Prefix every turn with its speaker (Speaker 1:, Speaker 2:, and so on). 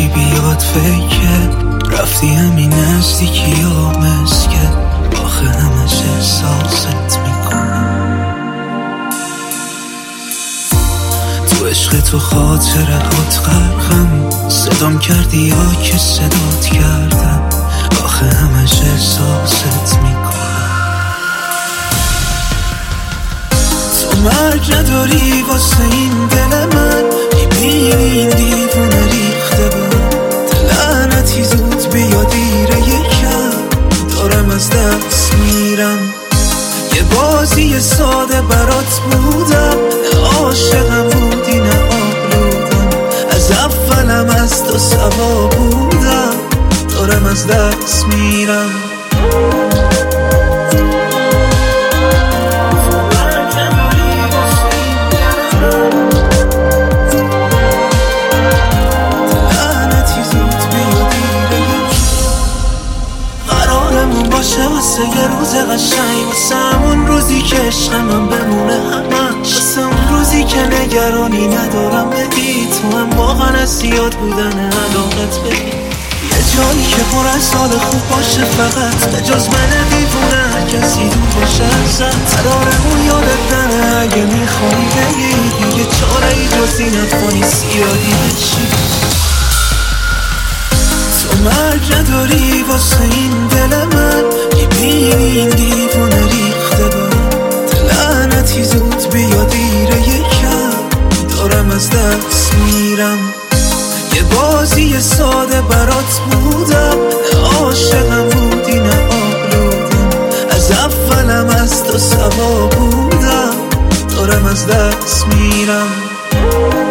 Speaker 1: یکی بیاد فکر رفتی همین نزدیکی ها مسکه آخه همش احساست میکنم تو عشق تو خاطره هات غرقم صدام کردی یا که صدات کردم آخه همش احساست میکنم تو مرگ نداری واسه این دل من میبینی این دیوونه ریخته بود لعنتی زود بیا دیره یکم دارم از دست میرم یه بازی ساده برات بودم نه عاشقم بودی نه آلودم از اولم از تو سوا بودم دارم از دست میرم واسه یه روز قشنگ واسه همون روزی که عشقم بمونه همش واسه اون روزی که نگرانی ندارم بگی تو هم واقعا از یاد بودن علاقت بگی یه جایی که پر از حال خوب باشه فقط به جز من دیوونه هر کسی دور باشه ازت قرارمون یادت نره اگه میخوایی بگی دیگه چاره ای جز این نتوانی زیادی بشی تو مرگ نداری واسه این دل من میبینی این دیوونه ریخته بود لعنتی زود بیا دیره یکم دارم از دست میرم یه بازی ساده برات بودم نه عاشقم بودی نه آلودم از اولم از تو سوا بودم دارم از دست میرم